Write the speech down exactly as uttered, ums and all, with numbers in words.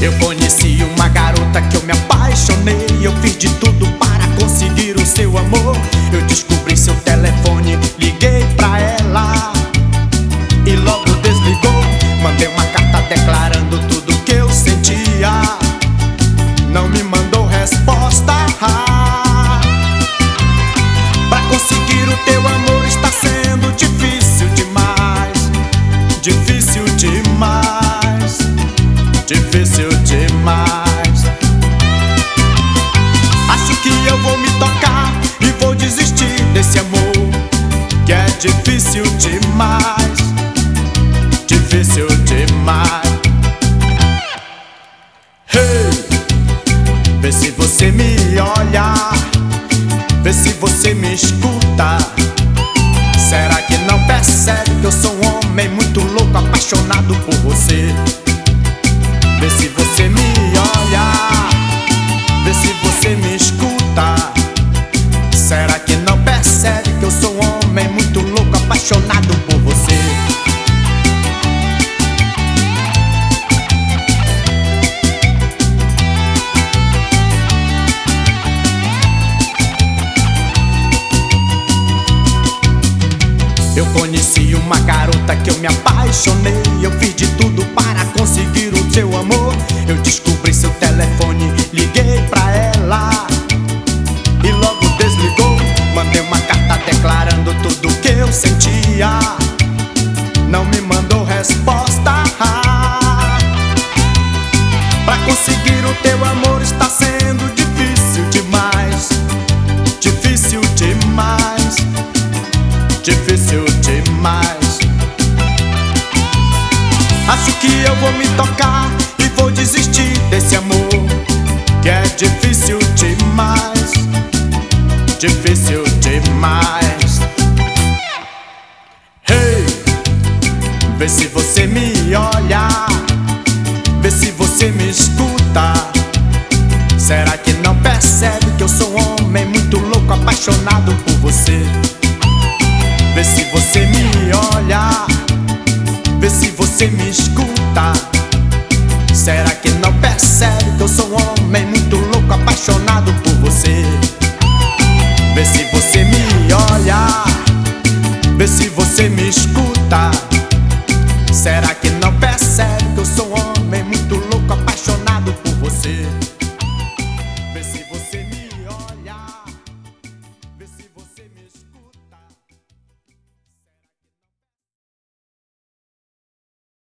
Eu conheci uma garota que eu me apaixonei. Eu fiz de tudo para conseguir o seu amor. Eu descobri seu telefone, liguei pra ela e logo desligou. Mandei uma carta declarando tudo que eu sentia. Não me mandou resposta. Pra conseguir o teu amor está sendo difícil demais. Difícil demais. Difícil demais. Acho que eu vou me tocar e vou desistir desse amor que é difícil demais. Difícil demais. Hey! Vê se você me olha, vê se você me escuta. Será que não percebe que eu sou um homem muito louco, apaixonado por você? Vê se você me olha, vê se você me escuta. Será que não percebe que eu sou um homem muito louco, apaixonado por você? Eu conheci uma garota que eu me apaixonei. Eu fiz de tudo para conseguir o seu amor. Eu descobri seu telefone, liguei pra ela e logo desligou. Mandei uma carta declarando tudo que eu sentia. Não me mandou resposta. Pra conseguir o teu amor está sendo difícil demais. Difícil demais. Difícil demais. Acho que eu vou me tocar e vou desistir desse amor que é difícil demais. Difícil demais. Hey! Vê se você me olha, vê se você me escuta. Será que não percebe que eu sou um homem muito louco, apaixonado por você? Vê se você me olha, vê se você me escuta. Será que não percebe que eu sou um homem muito louco, apaixonado por você? Vê se você me olha, vê se você me escuta. Será que não